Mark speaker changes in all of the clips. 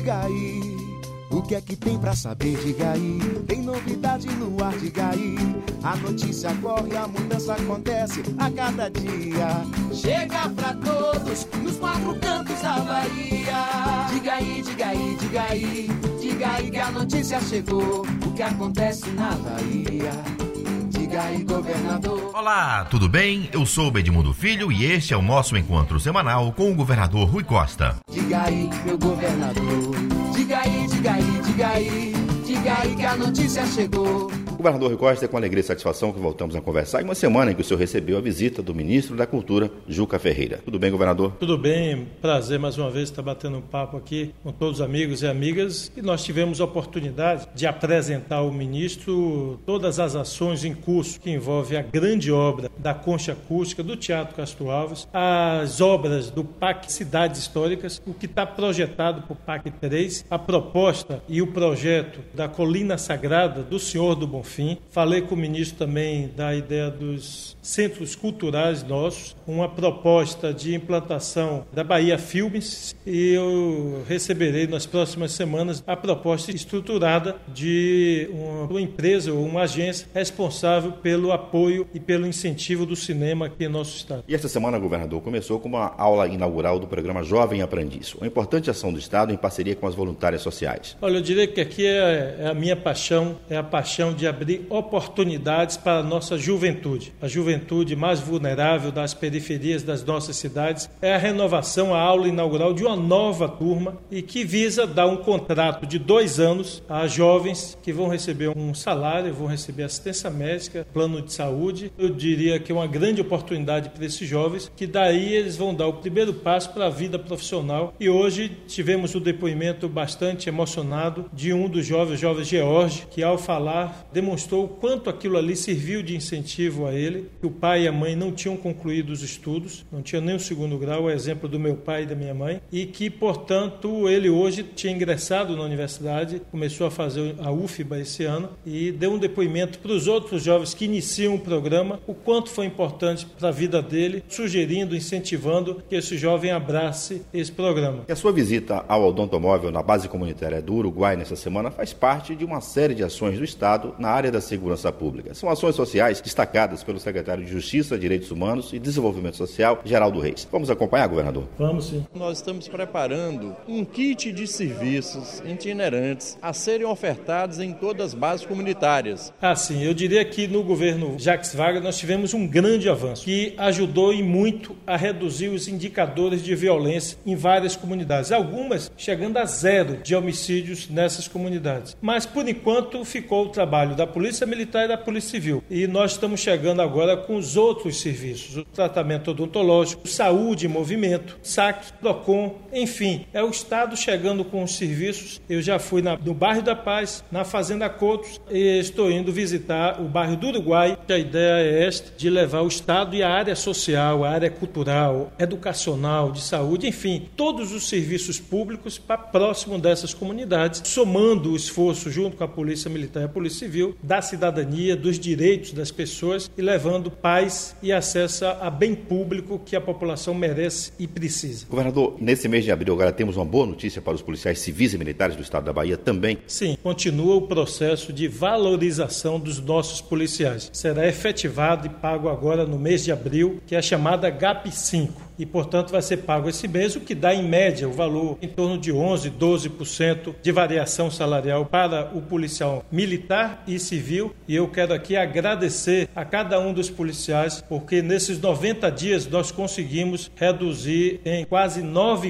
Speaker 1: diga aí. O que é que tem pra saber, diga aí. Tem novidade no ar, diga aí. A notícia corre, a mudança acontece a cada dia. Chega pra todos, nos 4 cantos da Bahia. Diga aí, diga aí, diga aí. Diga aí que a notícia chegou. O que acontece na Bahia. Diga aí, governador.
Speaker 2: Olá, tudo bem? Eu sou o Edmundo Filho e este é o nosso encontro semanal com o governador Rui Costa.
Speaker 1: Diga aí, meu governador. Diga aí, diga aí, diga aí. Diga aí que a notícia chegou.
Speaker 3: Governador Rui Costa, é com alegria e satisfação que voltamos a conversar em uma semana em que o senhor recebeu a visita do ministro da Cultura, Juca Ferreira. Tudo bem, governador?
Speaker 4: Tudo bem, prazer mais uma vez estar batendo um papo aqui com todos os amigos e amigas. E nós tivemos a oportunidade de apresentar ao ministro todas as ações em curso que envolvem a grande obra da Concha Acústica, do Teatro Castro Alves, as obras do PAC Cidades Históricas, o que está projetado para o PAC 3, a proposta e o projeto da Colina Sagrada do Senhor do Bonfim. Falei com o ministro também da ideia dos centros culturais nossos, uma proposta de implantação da Bahia Filmes, e eu receberei nas próximas semanas a proposta estruturada de uma empresa ou uma agência responsável pelo apoio e pelo incentivo do cinema aqui em nosso estado.
Speaker 3: E esta semana, governador, começou com uma aula inaugural do programa Jovem Aprendiz, uma importante ação do Estado em parceria com as voluntárias sociais.
Speaker 4: Olha, eu diria que aqui é a minha paixão, é a paixão de abrir oportunidades para a nossa juventude. A juventude mais vulnerável das periferias das nossas cidades. É a renovação, a aula inaugural de uma nova turma e que visa dar um contrato de 2 anos a jovens que vão receber um salário, vão receber assistência médica, plano de saúde. Eu diria que é uma grande oportunidade para esses jovens, que daí eles vão dar o primeiro passo para a vida profissional. E hoje tivemos um depoimento bastante emocionado de um dos jovens George, que ao falar demonstrou o quanto aquilo ali serviu de incentivo a ele, que o pai e a mãe não tinham concluído os estudos, não tinham nem o 2º grau, o exemplo do meu pai e da minha mãe, e que, portanto, ele hoje tinha ingressado na universidade, começou a fazer a UFBA esse ano, e deu um depoimento para os outros jovens que iniciam o programa, o quanto foi importante para a vida dele, sugerindo, incentivando que esse jovem abrace esse programa.
Speaker 3: E a sua visita ao odontomóvel na base comunitária do Uruguai nessa semana faz parte de uma série de ações do Estado na área da segurança pública. São ações sociais destacadas pelo secretário de Justiça, Direitos Humanos e Desenvolvimento Social, Geraldo Reis. Vamos acompanhar, governador?
Speaker 4: Vamos sim.
Speaker 5: Nós estamos preparando um kit de serviços itinerantes a serem ofertados em todas as bases comunitárias.
Speaker 4: Sim, eu diria que no governo Jacques Wagner nós tivemos um grande avanço que ajudou e muito a reduzir os indicadores de violência em várias comunidades, algumas chegando a 0 de homicídios nessas comunidades. Mas, por enquanto, ficou o trabalho da Polícia Militar e da Polícia Civil. E nós estamos chegando agora com os outros serviços, o tratamento odontológico, saúde em movimento, SAC, PROCON, enfim, é o Estado chegando com os serviços. Eu já fui no bairro da Paz, na Fazenda Coutos, e estou indo visitar o bairro do Uruguai. A ideia é esta, de levar o Estado e a área social, a área cultural, educacional, de saúde, enfim, todos os serviços públicos para próximo dessas comunidades, somando o esforço junto com a Polícia Militar e a Polícia Civil, da cidadania, dos direitos das pessoas e levando paz e acesso a bem público que a população merece e precisa.
Speaker 3: Governador, nesse mês de abril agora temos uma boa notícia para os policiais civis e militares do estado da Bahia também?
Speaker 4: Sim, continua o processo de valorização dos nossos policiais. Será efetivado e pago agora no mês de abril, que é a chamada GAP5. E, portanto, vai ser pago esse mês, o que dá, em média, o valor em torno de 11%, 12% de variação salarial para o policial militar e civil. E eu quero aqui agradecer a cada um dos policiais, porque nesses 90 dias nós conseguimos reduzir em quase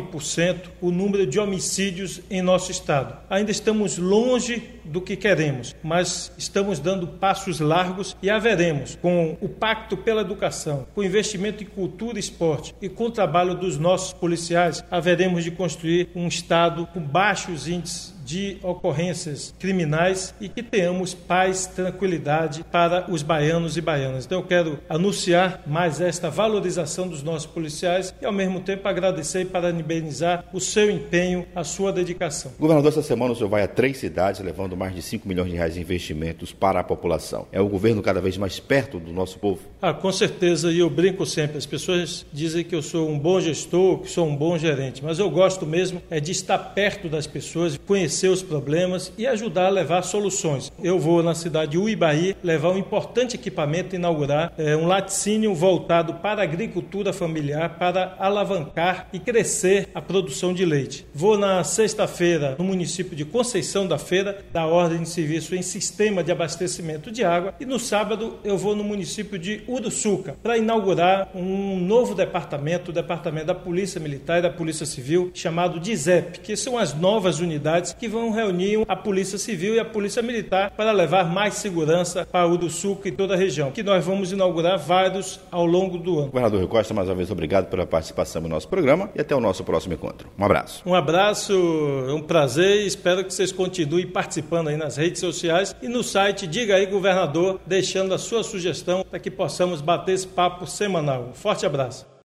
Speaker 4: 9% o número de homicídios em nosso estado. Ainda estamos longe do que queremos, mas estamos dando passos largos e haveremos, com o Pacto pela Educação, com o investimento em cultura e esporte e com o trabalho dos nossos policiais, haveremos de construir um estado com baixos índices de ocorrências criminais e que tenhamos paz, tranquilidade para os baianos e baianas. Então eu quero anunciar mais esta valorização dos nossos policiais e ao mesmo tempo agradecer e parabenizar o seu empenho, a sua dedicação.
Speaker 3: Governador, essa semana o senhor vai a 3 cidades levando mais de 5 milhões de reais em investimentos para a população. É o governo cada vez mais perto do nosso povo?
Speaker 4: Com certeza, e eu brinco sempre. As pessoas dizem que eu sou um bom gestor, que sou um bom gerente, mas eu gosto mesmo de estar perto das pessoas, conhecer os problemas e ajudar a levar soluções. Eu vou na cidade de Uibaí levar um importante equipamento, inaugurar um laticínio voltado para a agricultura familiar, para alavancar e crescer a produção de leite. Vou na sexta-feira no município de Conceição da Feira, da ordem de serviço em sistema de abastecimento de água, e no sábado eu vou no município de Uruçuca para inaugurar um novo departamento, o departamento da Polícia Militar e da Polícia Civil, chamado DISEP, que são as novas unidades que vão reunir a Polícia Civil e a Polícia Militar para levar mais segurança para Uruçuca e toda a região, que nós vamos inaugurar vários ao longo do ano.
Speaker 3: Governador Rui Costa, mais uma vez obrigado pela participação no nosso programa e até o nosso próximo encontro. Um abraço.
Speaker 4: Um abraço, é um prazer e espero que vocês continuem participando aí nas redes sociais e no site Diga Aí Governador, deixando a sua sugestão para que possamos bater esse papo semanal. Um forte abraço.